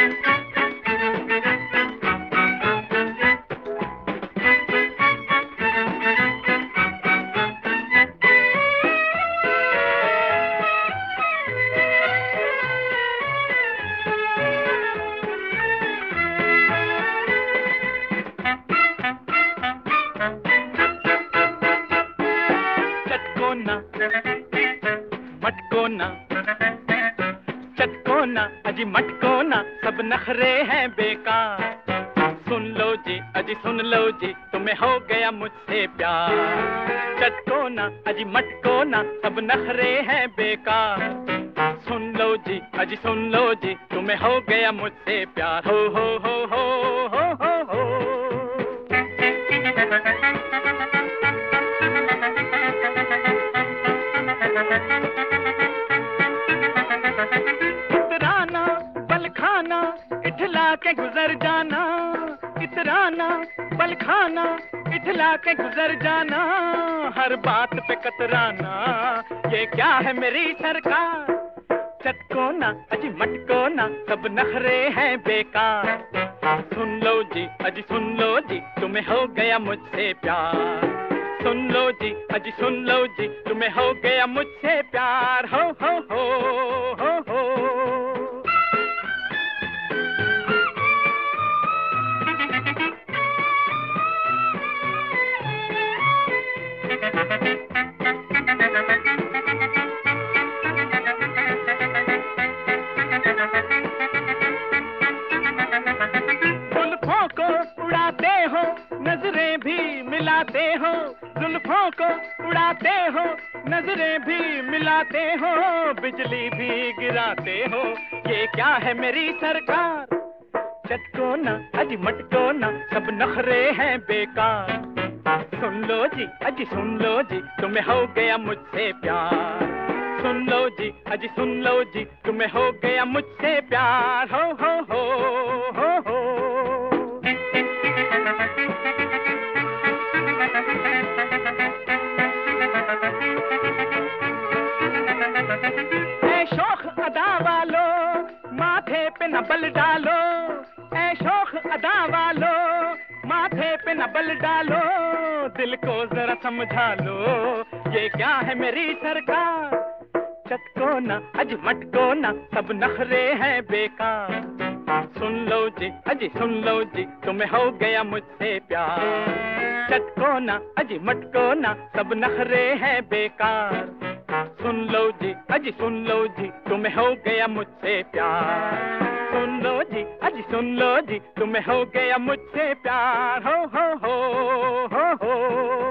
मटको ना, चटको ना, अजी मटको ना, सब नखरे हैं बेकार। सुन लो जी, अजी सुन लो जी, तुम्हें हो गया मुझसे प्यार। चटको ना, अजी मटको ना, सब नखरे हैं बेकार। सुन लो जी, अजी सुन लो जी, तुम्हें हो गया मुझसे प्यार। हो हो हो हो हो हो हो। इतराना बल खाना, इठला के गुजर जाना। इतराना बल खाना, इठला के गुजर जाना। हर बात पे कतराना, ये क्या है मेरी सरकार। चटको ना, अजी मटको ना, सब नखरे हैं बेकार। सुन लो जी, अजी सुन लो जी, तुम्हें हो गया मुझसे प्यार। सुन लो जी, अजी सुन लो जी, तुम्हें हो गया मुझसे प्यार। हो हो हो हो हो। जुल्फों को उड़ाते हो, नजरें भी मिलाते हो। जुल्फों को उड़ाते हो, नजरें भी मिलाते हो। बिजली भी गिराते हो, ये क्या है मेरी सरकार। चटको ना, अजी मटको ना, सब नखरे हैं बेकार। सुन लो जी, अजी सुन लो जी, तुम्हें हो गया मुझसे प्यार। सुन लो जी, अजी सुन लो जी, तुम्हें हो गया मुझसे प्यार। हो हो हो हो हो। ऐ शोख अदा वालो, माथे पे न बल डालो। ऐ शोख अदा वालो, माथे पे न बल डालो। दिल को जरा समझा लो, ये क्या है मेरी सरकार। चटको ना, अजी मटको ना, सब नखरे हैं बेकार। सुन लो जी, अजी सुन लो जी, तुम्हें हो गया मुझसे प्यार। चटको ना, अजी मटको ना, सब नखरे हैं बेकार। सुन लो जी, अजी सुन लो जी, तुम्हें हो गया मुझसे प्यार। सुन लो जी, अजी सुन लो जी, तुम्हें हो गया मुझसे प्यार। हो हो हो हो हो।